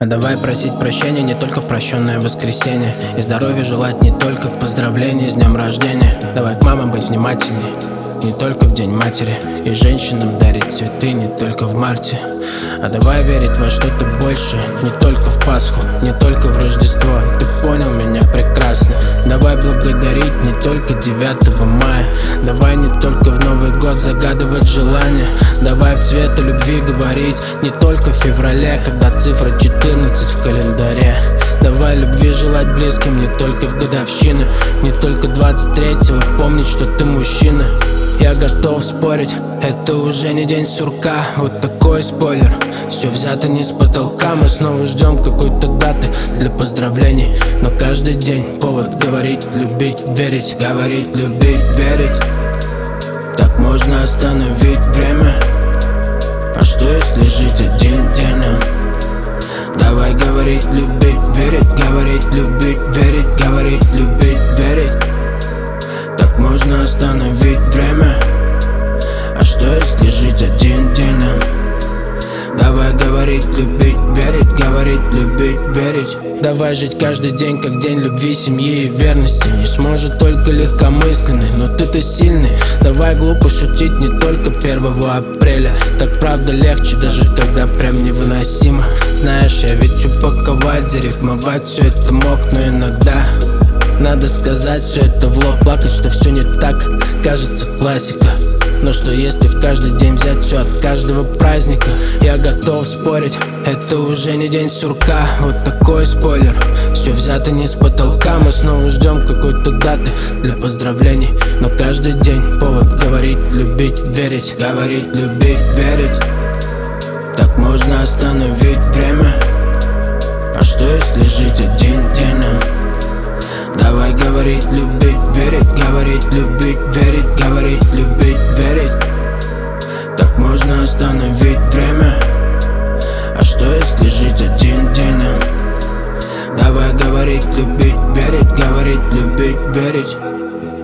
А давай просить прощения не только в прощенное воскресенье, и здоровья желать не только в поздравлении с днем рождения. Давай к мамам быть внимательней, не только в день матери, и женщинам дарить цветы не только в марте. А давай верить во что-то большее, не только в Пасху, не только в Рождество. Ты понял меня прекрасно. Давай благодарить не только 9 мая, давай не только в Новый год загадывать желания. Давай в цвет о любви говорить не только в феврале, когда цифра 14 в календаре. Давай любви желать близким не только в годовщины, не только 23-го помнить, что ты мужчина. Я готов спорить, это уже не день сурка, вот такой спойлер. Все взято не с потолка, мы снова ждем какой-то даты для поздравлений. Но каждый день повод говорить, любить, верить, говорить, любить, верить. Так можно остановить время. А что если жить один днем? Давай говорить, любить, верить, говорить, любить, верить, говорить, любить, верить. Так можно остановить время. А что если жить один день? Давай говорить, любить, верить, говорить, любить, верить. Давай жить каждый день как день любви, семьи и верности. Не сможет только легкомысленный, но ты-то сильный. Давай глупо шутить не только 1 апреля. Так правда легче, даже когда прям невыносимо. Знаешь, я ведь упаковать, зарифмовать все это мог, но иногда надо сказать все это в лоб, плакать, что все не так, кажется классика. Но что если в каждый день взять все от каждого праздника? Я готов спорить, это уже не день сурка, вот такой спойлер. Все взято не с потолка, мы снова ждем какой-то даты для поздравлений. Но каждый день повод говорить, любить, верить, говорить, любить, верить. Так можно остановить время. А что если жить один день? Давай говорить, любить, верить, говорить, любить, верить, говорить, любить, верить. Так можно остановить время. А что если жить один день? Давай говорить, любить, верить, говорить, любить, верить.